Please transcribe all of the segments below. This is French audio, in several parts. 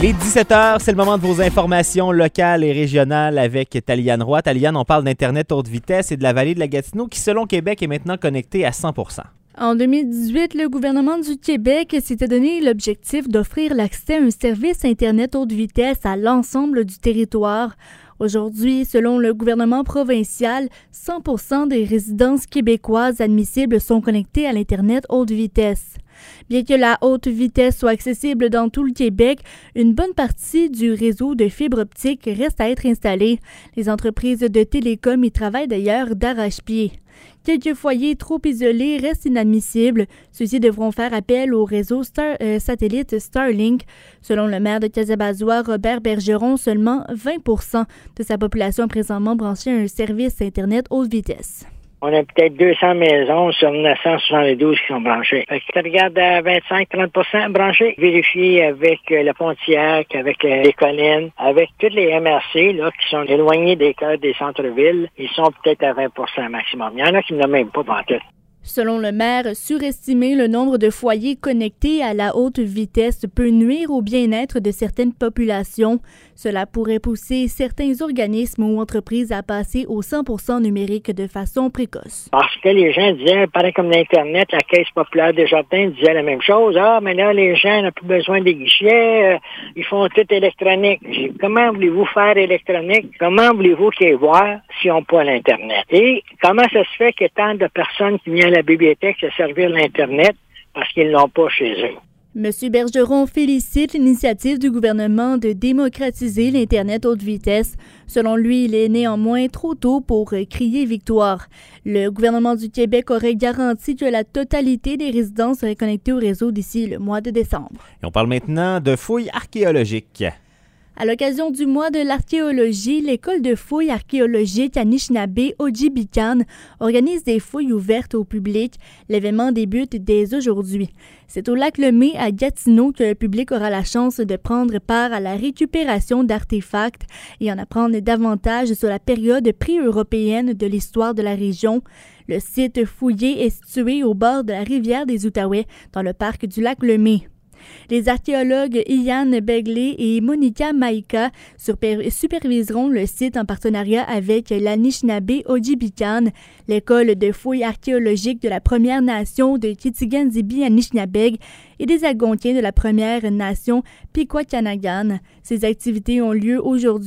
Les 17h, c'est le moment de vos informations locales et régionales avec Taliane Roy. Taliane, on parle d'Internet haute vitesse et de la vallée de la Gatineau qui, selon Québec, est maintenant connectée à 100%. En 2018, le gouvernement du Québec s'était donné l'objectif d'offrir l'accès à un service Internet haute vitesse à l'ensemble du territoire. Aujourd'hui, selon le gouvernement provincial, 100% des résidences québécoises admissibles sont connectées à l'Internet haute vitesse. Bien que la haute vitesse soit accessible dans tout le Québec, une bonne partie du réseau de fibre optique reste à être installée. Les entreprises de télécom y travaillent d'ailleurs d'arrache-pied. Quelques foyers trop isolés restent inadmissibles. Ceux-ci devront faire appel au réseau satellite Starlink. Selon le maire de Casabazois, Robert Bergeron, seulement 20% de sa population présentement branchée à un service Internet haute vitesse. On a peut-être 200 maisons sur 972 qui sont branchées. Fait que tu regardes à 25-30% branchés. Vérifier avec le Pontiac, avec les collines, avec toutes les MRC là, qui sont éloignés des cœurs des centres-villes. Ils sont peut-être à 20% maximum. Il y en a qui n'ont même pas pantoute. Selon le maire, surestimer le nombre de foyers connectés à la haute vitesse peut nuire au bien-être de certaines populations. Cela pourrait pousser certains organismes ou entreprises à passer au 100% numérique de façon précoce. Parce que les gens disaient, pareil comme l'Internet, la Caisse populaire des jardins disait la même chose. Ah, mais là, les gens n'ont plus besoin des guichets, ils font tout électronique. Comment voulez-vous faire électronique? Comment voulez-vous qu'ils voient s'ils n'ont pas l'Internet? Et comment ça se fait qu'il y a tant de personnes qui viennent à la bibliothèque se servir l'Internet parce qu'ils ne l'ont pas chez eux? M. Bergeron félicite l'initiative du gouvernement de démocratiser l'Internet haute vitesse. Selon lui, il est néanmoins trop tôt pour crier victoire. Le gouvernement du Québec aurait garanti que la totalité des résidences seraient connectées au réseau d'ici le mois de décembre. Et on parle maintenant de fouilles archéologiques. À l'occasion du mois de l'archéologie, l'école de fouilles archéologiques Anishinaabe-Ojibikane organise des fouilles ouvertes au public. L'événement débute dès aujourd'hui. C'est au lac Lemay à Gatineau que le public aura la chance de prendre part à la récupération d'artefacts et en apprendre davantage sur la période pré-européenne de l'histoire de la région. Le site fouillé est situé au bord de la rivière des Outaouais, dans le parc du lac Lemay. Les archéologues Ian Begley et Monica Maïka superviseront le site en partenariat avec l'Anishinaabe-Ojibikane, l'école de fouilles archéologiques de la Première Nation de Kitigan-Zibi-Anishinabeg et des Algonquiens de la Première Nation Pikwakanagan. Ces activités ont lieu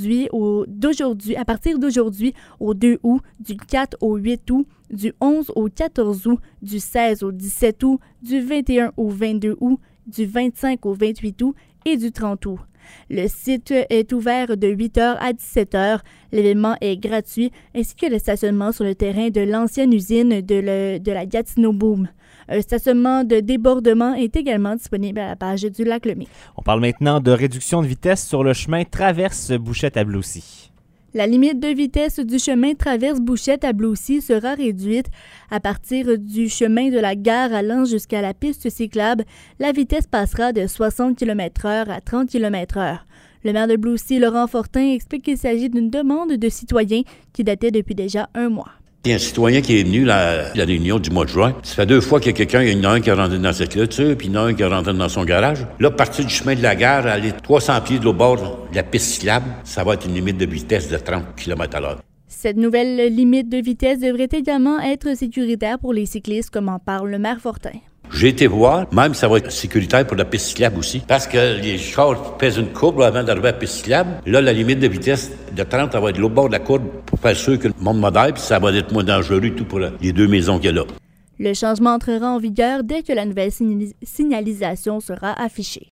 à partir d'aujourd'hui au 2 août, du 4 au 8 août, du 11 au 14 août, du 16 au 17 août, du 21 au 22 août, du 25 au 28 août et du 30 août. Le site est ouvert de 8h à 17h. L'événement est gratuit ainsi que le stationnement sur le terrain de l'ancienne usine de la Gatineau Boom. Un stationnement de débordement est également disponible à la page du lac Lemay. On parle maintenant de réduction de vitesse sur le chemin Traverse-Bouchette-à-Bloussy. La limite de vitesse du chemin Traverse-Bouchette à Bloussy sera réduite. À partir du chemin de la gare allant jusqu'à la piste cyclable, la vitesse passera de 60 km/h à 30 km/h. Le maire de Bloussy, Laurent Fortin, explique qu'il s'agit d'une demande de citoyens qui datait depuis déjà un mois. Il y a un citoyen qui est venu à la réunion du mois de juin. Ça fait 2 fois qu'il y a quelqu'un, il y en a un qui est rentré dans cette clôture, puis il y en a un qui est rentré dans son garage. Là, partir du chemin de la gare, aller 300 pieds de l'autre bord de la piste cyclable, ça va être une limite de vitesse de 30 km/h. Cette nouvelle limite de vitesse devrait également être sécuritaire pour les cyclistes, comme en parle le maire Fortin. J'ai été voir, même ça va être sécuritaire pour la piste cyclable aussi, parce que les chars pèsent une courbe avant d'arriver à la piste cyclable. Là, la limite de vitesse de 30, ça va être de l'autre bord de la courbe pour faire sûr que le monde modère, puis ça va être moins dangereux tout pour les 2 maisons qu'il y a là. Le changement entrera en vigueur dès que la nouvelle signalisation sera affichée.